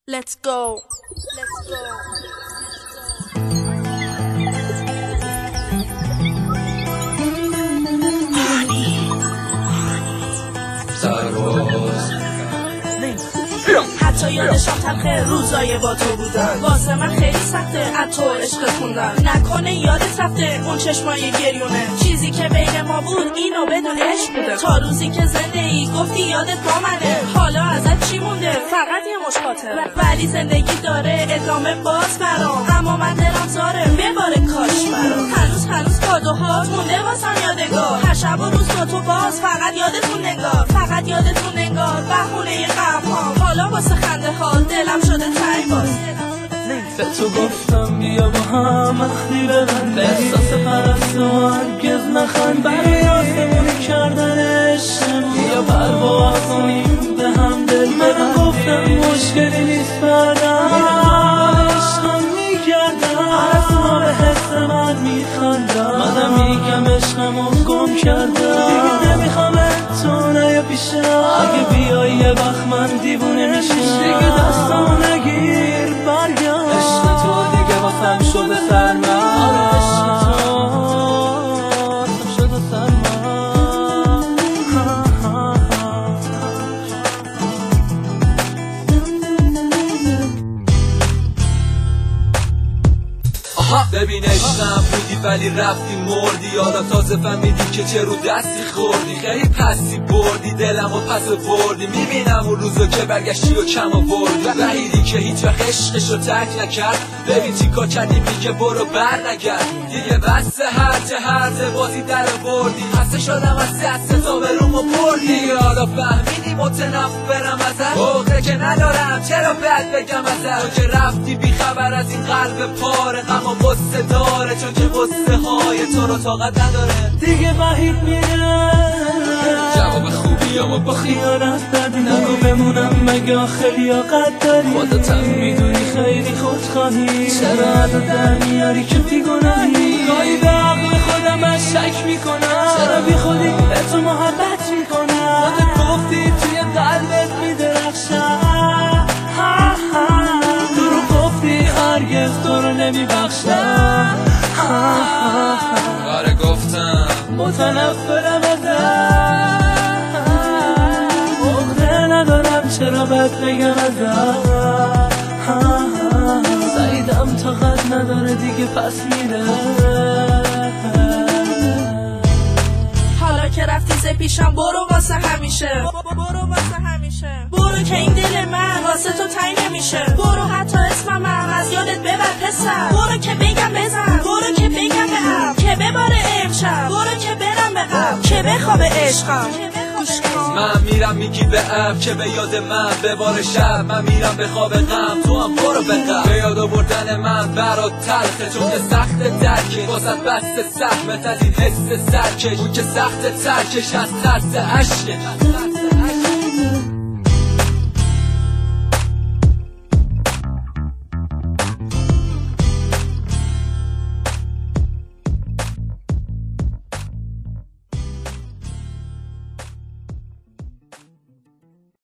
Let's go. حتی یادشم تلخ روزای با تو بودن، واسه من خیلی سخته از تو عشق خوندن. نکنه یادت رفته اون چشمای گریونه، چیزی که بین ما بود اینو بدون عشق بوده. تا روزی که زنده ای گفتی یادت با منه، حالا ازت چی مونده؟ فقط یه مشت خاطره. ولی زندگی داره ادامه باز برام، اما من دلم زاره بباره کاش برام. هنوز کادوهات مونده واسم یادگار، هر شب و روز با تو باز فقط یادتون نگار، فقط یادتون نگار. بهونه غم ها حالا واسه خنده ها دلم شده تنگ باز. به تو گفتم بیا با هم مخلی ببند، احساس پرست و هرگز نخند. برای آسمونی کردن عشقمون بیا پرواز کنیم به هم دل ببند. گفتم مشکلی نیست بردم، عشقم میکردم، از ما به حس من میخندم. منم میگم عشقمو گم کردم، دیگه نمیخوام تو نیا پیشم. اگه بیایی یه وقت من دیوونه میشم، دیگه دستمو نگیر برگم. عشق تو دیگه واسم شده سرمن، عشق تو شده سرمن. ببین عشقم بودی ولی رفتی مردی، یادم تازه فهمیدی که چه رو دستی خوردی. خیلی پسی بردی دلم و پس بردی، میبینم اون روزو که برگشتی و کم آوردی. وحیدی که هیچ وقت عشقشو ترک نکرد، ببین چی کار کردی میگه برو بر نگرد. دیگه بسته هرچه بازی در بردی، خسته شدم از دست تا به رومو بردی. حالا فهمیدی متنفرم ازت، بغضه که ندارم چرا بد بگم ازت. تو که رفتی بی خبر از این قلب پاره، غم و غصه داره چون که غصه های تو رو طاقت نداره. دیگه وحید میره جواب خوبیامو با خیانت دادی، نگو بمونم مگه خیلی لیاقت داری. خودتم میدونی خیلی خودخواهی، چرا عدد در میاری که بیگناهی. گاهی به عقل خودم شک میکنم، چرا بی خودی به تو محبت میکنم. خودت گفتی توی قلبت میدرخشم، دروغ گفتی هرگز تو رو نمیبخشم. آره گفتم متنفرم ازت، عقده ندارم چرا بد بگم ازت. سعیدم طاقت نداره دیگه پس میره. حالا که رفتی ز پیشم برو واسه همیشه، برو که این دل من واسه تو تنگ نمیشه. برو حتی اسمم از یادت ببر پسر، برو که بگم بزن، برو که بگم بهم که بباره امشب، برو که برم به غم که بخواب عشقم. من میرم میگی به اب که به یاد من ببار شب. من میرم به خواب غم تو هم برو به غم. به یاد آوردن من برات تلخه چون که سخت درکه، واسه بست سهمت از این حس سرکش. اون که سخت ترکش از ترس عشقه.